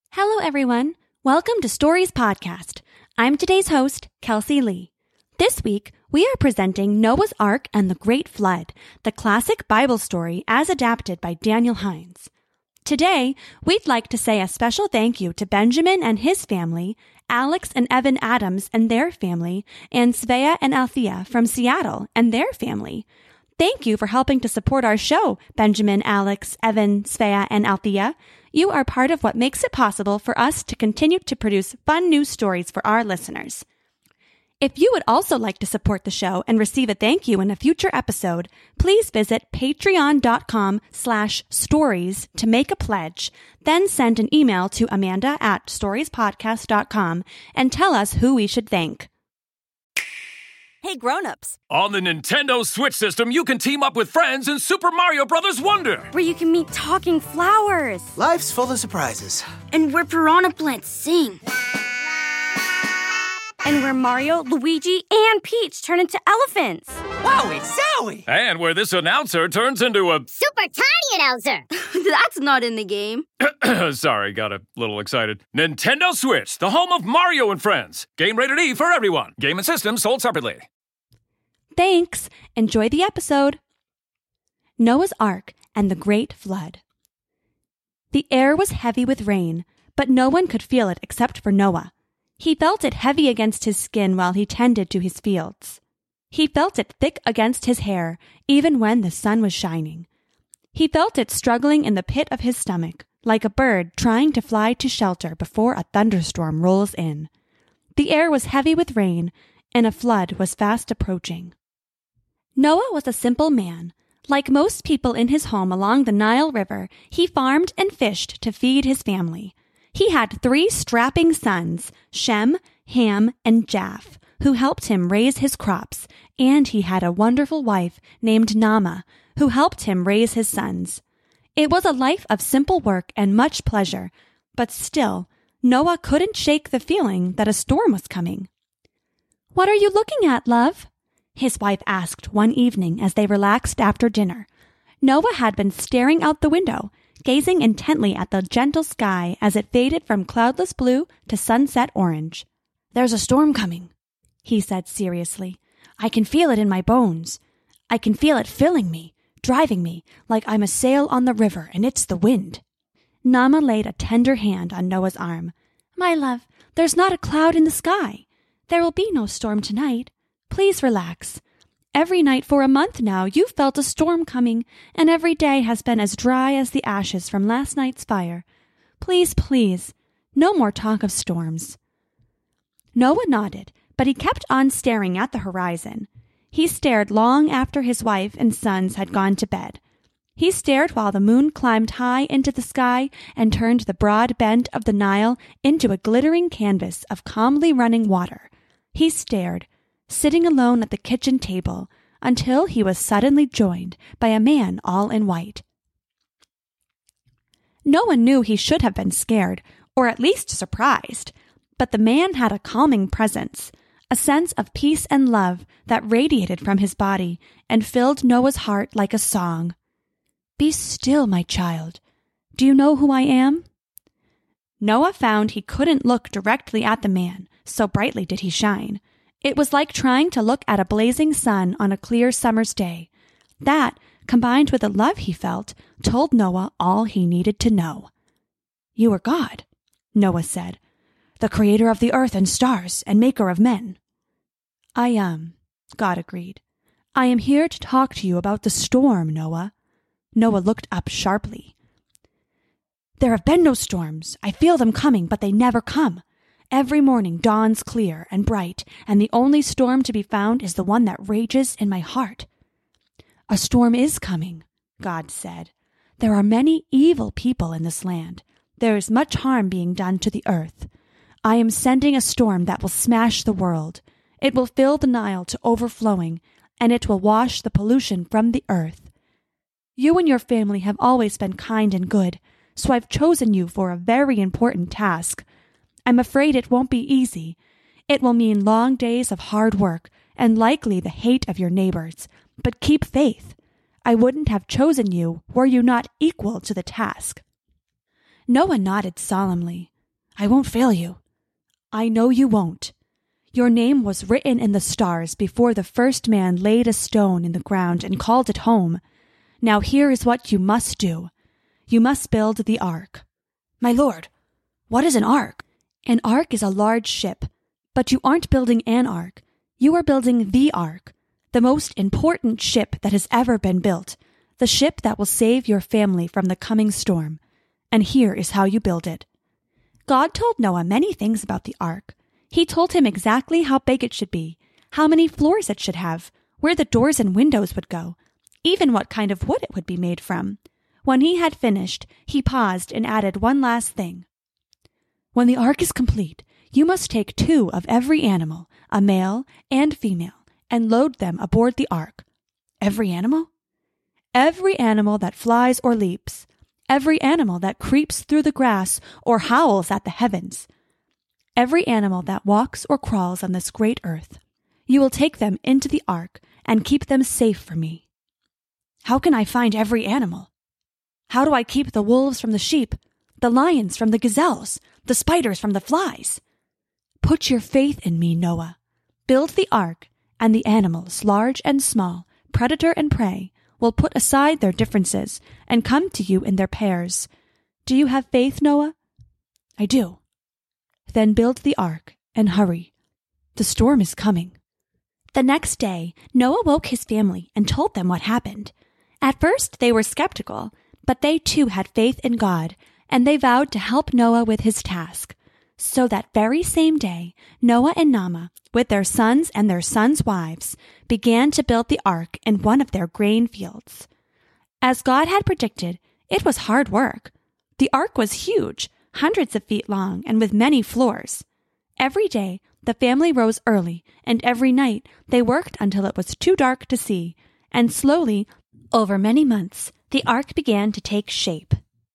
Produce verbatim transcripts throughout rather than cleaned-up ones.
Hello, everyone. Welcome to Stories Podcast. I'm today's host, Kelsey Lee. This week, we are presenting Noah's Ark and the Great Flood, the classic Bible story as adapted by Daniel Hines. Today, we'd like to say a special thank you to Benjamin and his family, Alex and Evan Adams and their family, and Svea and Althea from Seattle and their family. Thank you for helping to support our show, Benjamin, Alex, Evan, Svea, and Althea. You are part of what makes it possible for us to continue to produce fun news stories for our listeners. If you would also like to support the show and receive a thank you in a future episode, please visit patreon.com slash stories to make a pledge. Then send an email to Amanda at storiespodcast dot com and tell us who we should thank. Hey, grown-ups. On the Nintendo Switch system, you can team up with friends in Super Mario Bros. Wonder. Where you can meet talking flowers. Life's full of surprises. And where piranha plants sing. And where Mario, Luigi, and Peach turn into elephants. Wowie zowie! And where this announcer turns into a... super tiny announcer. That's not in the game. Sorry, got a little excited. Nintendo Switch, the home of Mario and Friends. Game rated E for everyone. Game and system sold separately. Thanks. Enjoy the episode. Noah's Ark and the Great Flood. The air was heavy with rain, but no one could feel it except for Noah. He felt it heavy against his skin while he tended to his fields. He felt it thick against his hair, even when the sun was shining. He felt it struggling in the pit of his stomach, like a bird trying to fly to shelter before a thunderstorm rolls in. The air was heavy with rain, and a flood was fast approaching. Noah was a simple man. Like most people in his home along the Nile River, he farmed and fished to feed his family. He had three strapping sons, Shem, Ham, and Japheth, who helped him raise his crops, and he had a wonderful wife named Naamah, who helped him raise his sons. It was a life of simple work and much pleasure, but still, Noah couldn't shake the feeling that a storm was coming. "What are you looking at, love?" his wife asked one evening as they relaxed after dinner. Noah had been staring out the window, gazing intently at the gentle sky as it faded from cloudless blue to sunset orange. "There's a storm coming," he said seriously. "I can feel it in my bones. I can feel it filling me, driving me, like I'm a sail on the river and it's the wind." Naamah laid a tender hand on Noah's arm. "My love, there's not a cloud in the sky. There will be no storm tonight. Please relax. Every night for a month now you've felt a storm coming, and every day has been as dry as the ashes from last night's fire. Please, please, no more talk of storms." Noah nodded, but he kept on staring at the horizon. He stared long after his wife and sons had gone to bed. He stared while the moon climbed high into the sky and turned the broad bend of the Nile into a glittering canvas of calmly running water. He stared, sitting alone at the kitchen table, until he was suddenly joined by a man all in white. Noah knew he should have been scared, or at least surprised, but the man had a calming presence, a sense of peace and love that radiated from his body and filled Noah's heart like a song. "Be still, my child. Do you know who I am?" Noah found he couldn't look directly at the man, so brightly did he shine. It was like trying to look at a blazing sun on a clear summer's day. That, combined with the love he felt, told Noah all he needed to know. "You are God," Noah said, "the creator of the earth and stars and maker of men." "I am," God agreed. "I am here to talk to you about the storm, Noah." Noah looked up sharply. "There have been no storms. I feel them coming, but they never come. Every morning dawns clear and bright, and the only storm to be found is the one that rages in my heart." "A storm is coming," God said. "There are many evil people in this land. There is much harm being done to the earth. I am sending a storm that will smash the world. It will fill the Nile to overflowing, and it will wash the pollution from the earth. You and your family have always been kind and good, so I've chosen you for a very important task. I'm afraid it won't be easy. It will mean long days of hard work and likely the hate of your neighbors. But keep faith. I wouldn't have chosen you were you not equal to the task." Noah nodded solemnly. I won't fail you. I know you won't. Your name was written in the stars before the first man laid a stone in the ground and called it home. Now here is what you must do. You must build the ark. My lord, what is an ark? An ark is a large ship, but you aren't building an ark. You are building the ark, the most important ship that has ever been built, the ship that will save your family from the coming storm. And here is how you build it. God told Noah many things about the ark. He told him exactly how big it should be, how many floors it should have, where the doors and windows would go, even what kind of wood it would be made from. When he had finished, he paused and added one last thing. When the ark is complete, you must take two of every animal, a male and female, and load them aboard the ark. Every animal? Every animal that flies or leaps, every animal that creeps through the grass or howls at the heavens, every animal that walks or crawls on this great earth. You will take them into the ark and keep them safe for me. How can I find every animal? How do I keep the wolves from the sheep, the lions from the gazelles, the spiders from the flies? Put your faith in me, Noah. Build the ark, and the animals, large and small, predator and prey, will put aside their differences and come to you in their pairs. Do you have faith, Noah? I do. Then build the ark and hurry. The storm is coming. The next day, Noah woke his family and told them what happened. At first, they were skeptical, but they too had faith in God, and they vowed to help Noah with his task. So that very same day, Noah and Naamah, with their sons and their sons' wives, began to build the ark in one of their grain fields. As God had predicted, it was hard work. The ark was huge, hundreds of feet long, and with many floors. Every day, the family rose early, and every night they worked until it was too dark to see, and slowly, over many months, the ark began to take shape.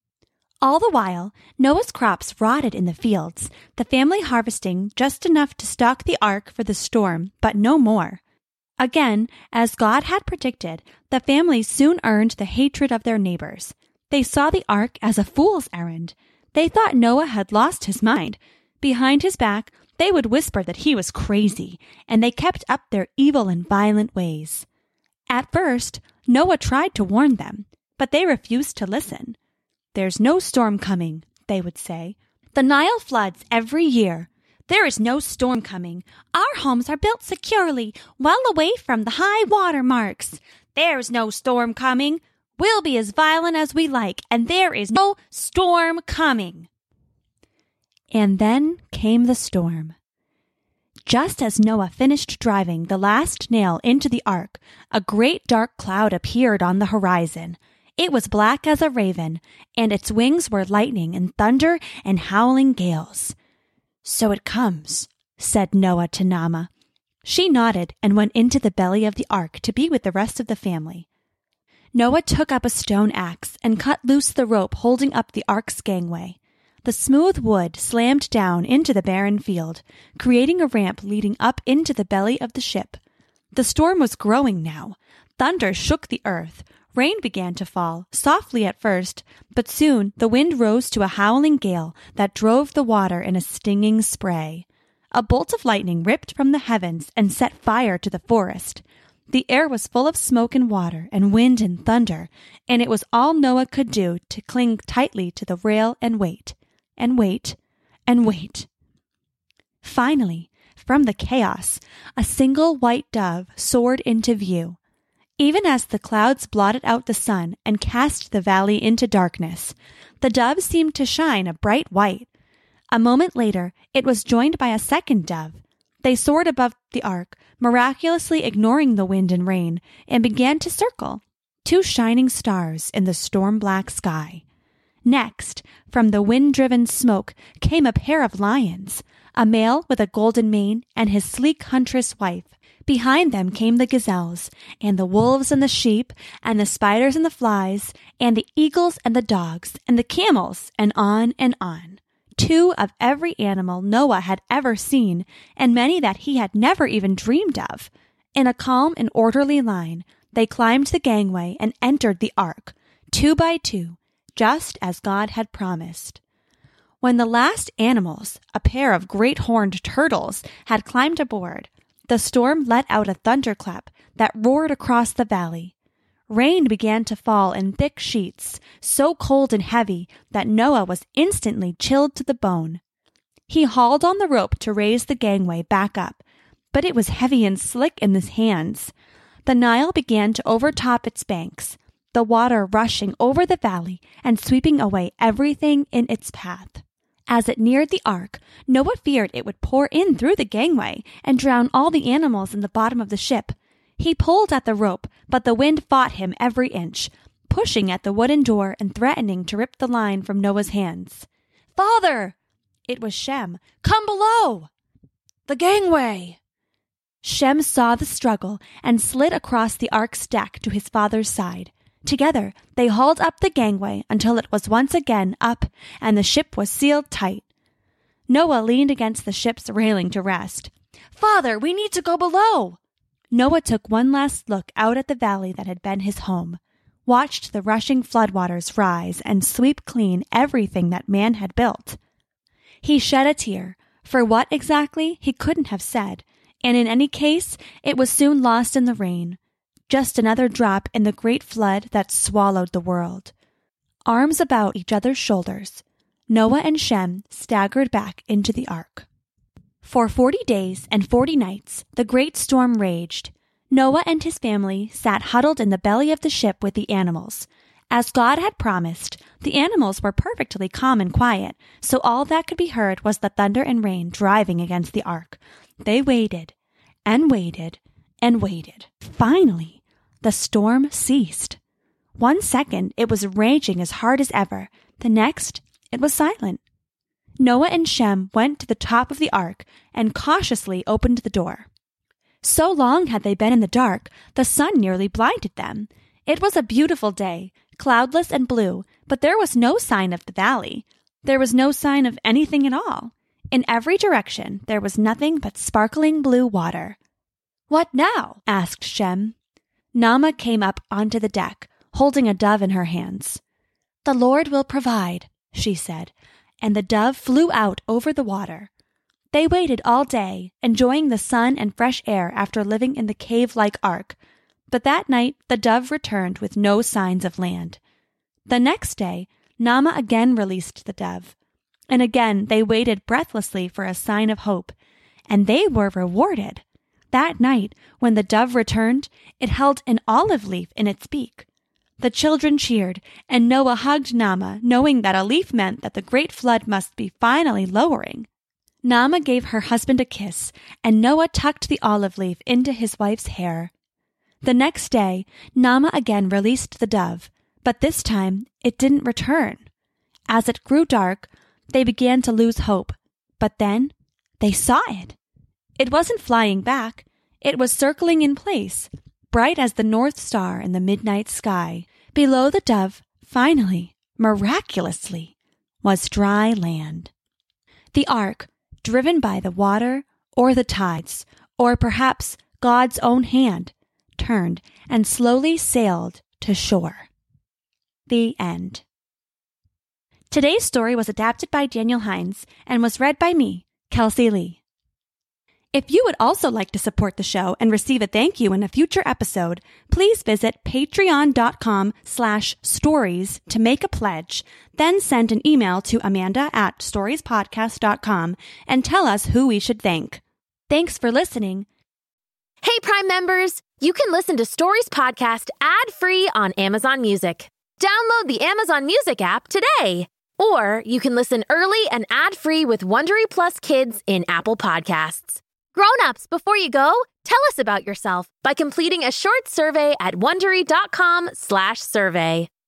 All the while, Noah's crops rotted in the fields, the family harvesting just enough to stock the ark for the storm, but no more. Again, as God had predicted, the family soon earned the hatred of their neighbors. They saw the ark as a fool's errand. They thought Noah had lost his mind. Behind his back, they would whisper that he was crazy, and they kept up their evil and violent ways. At first, Noah tried to warn them, but they refused to listen. There's no storm coming, they would say. The Nile floods every year. There is no storm coming. Our homes are built securely, well away from the high water marks. There's no storm coming. We'll be as violent as we like, and there is no storm coming. And then came the storm. Just as Noah finished driving the last nail into the ark, a great dark cloud appeared on the horizon. It was black as a raven, and its wings were lightning and thunder and howling gales. So it comes, said Noah to Naamah. She nodded and went into the belly of the ark to be with the rest of the family. Noah took up a stone axe and cut loose the rope holding up the ark's gangway. The smooth wood slammed down into the barren field, creating a ramp leading up into the belly of the ship. The storm was growing now. Thunder shook the earth. Rain began to fall, softly at first, but soon the wind rose to a howling gale that drove the water in a stinging spray. A bolt of lightning ripped from the heavens and set fire to the forest. The air was full of smoke and water and wind and thunder, and it was all Noah could do to cling tightly to the rail and wait, and wait, and wait. Finally, from the chaos, a single white dove soared into view. Even as the clouds blotted out the sun and cast the valley into darkness, the dove seemed to shine a bright white. A moment later, it was joined by a second dove. They soared above the ark, miraculously ignoring the wind and rain, and began to circle, two shining stars in the storm-black sky. Next, from the wind-driven smoke came a pair of lions, a male with a golden mane and his sleek huntress wife. Behind them came the gazelles, and the wolves and the sheep, and the spiders and the flies, and the eagles and the dogs, and the camels, and on and on. Two of every animal Noah had ever seen, and many that he had never even dreamed of. In a calm and orderly line, they climbed the gangway and entered the ark, two by two, just as God had promised. When the last animals, a pair of great horned turtles, had climbed aboard, the storm let out a thunderclap that roared across the valley. Rain began to fall in thick sheets, so cold and heavy that Noah was instantly chilled to the bone. He hauled on the rope to raise the gangway back up, but it was heavy and slick in his hands. The Nile began to overtop its banks, the water rushing over the valley and sweeping away everything in its path. As it neared the ark, Noah feared it would pour in through the gangway and drown all the animals in the bottom of the ship. He pulled at the rope, but the wind fought him every inch, pushing at the wooden door and threatening to rip the line from Noah's hands. "Father!" It was Shem. "Come below!" "The gangway!" Shem saw the struggle and slid across the ark's deck to his father's side. Together, they hauled up the gangway until it was once again up and the ship was sealed tight. Noah leaned against the ship's railing to rest. "Father, we need to go below!" Noah took one last look out at the valley that had been his home, watched the rushing floodwaters rise and sweep clean everything that man had built. He shed a tear, for what exactly he couldn't have said, and in any case, it was soon lost in the rain. Just another drop in the great flood that swallowed the world. Arms about each other's shoulders, Noah and Shem staggered back into the ark. For forty days and forty nights, the great storm raged. Noah and his family sat huddled in the belly of the ship with the animals. As God had promised, the animals were perfectly calm and quiet, so all that could be heard was the thunder and rain driving against the ark. They waited and waited and waited. Finally, the storm ceased. One second, it was raging as hard as ever. The next, it was silent. Noah and Shem went to the top of the ark and cautiously opened the door. So long had they been in the dark, the sun nearly blinded them. It was a beautiful day, cloudless and blue, but there was no sign of the valley. There was no sign of anything at all. In every direction, there was nothing but sparkling blue water. "What now?" asked Shem. Naamah came up onto the deck, holding a dove in her hands. "The Lord will provide," she said, and the dove flew out over the water. They waited all day, enjoying the sun and fresh air after living in the cave-like ark. But that night the dove returned with no signs of land. The next day, Naamah again released the dove, and again they waited breathlessly for a sign of hope, and they were rewarded. That night, when the dove returned, it held an olive leaf in its beak. The children cheered, and Noah hugged Naamah, knowing that a leaf meant that the great flood must be finally lowering. Naamah gave her husband a kiss, and Noah tucked the olive leaf into his wife's hair. The next day, Naamah again released the dove, but this time it didn't return. As it grew dark, they began to lose hope, but then they saw it. It wasn't flying back. It was circling in place, bright as the North Star in the midnight sky. Below the dove, finally, miraculously, was dry land. The ark, driven by the water or the tides, or perhaps God's own hand, turned and slowly sailed to shore. The end. Today's story was adapted by Daniel Hines and was read by me, Kelsey Lee. If you would also like to support the show and receive a thank you in a future episode, please visit patreon.com slash stories to make a pledge, then send an email to Amanda at storiespodcast dot com and tell us who we should thank. Thanks for listening. Hey, Prime members, you can listen to Stories Podcast ad-free on Amazon Music. Download the Amazon Music app today. Or you can listen early and ad-free with Wondery Plus Kids in Apple Podcasts. Grown-ups, before you go, tell us about yourself by completing a short survey at Wondery.com slash survey.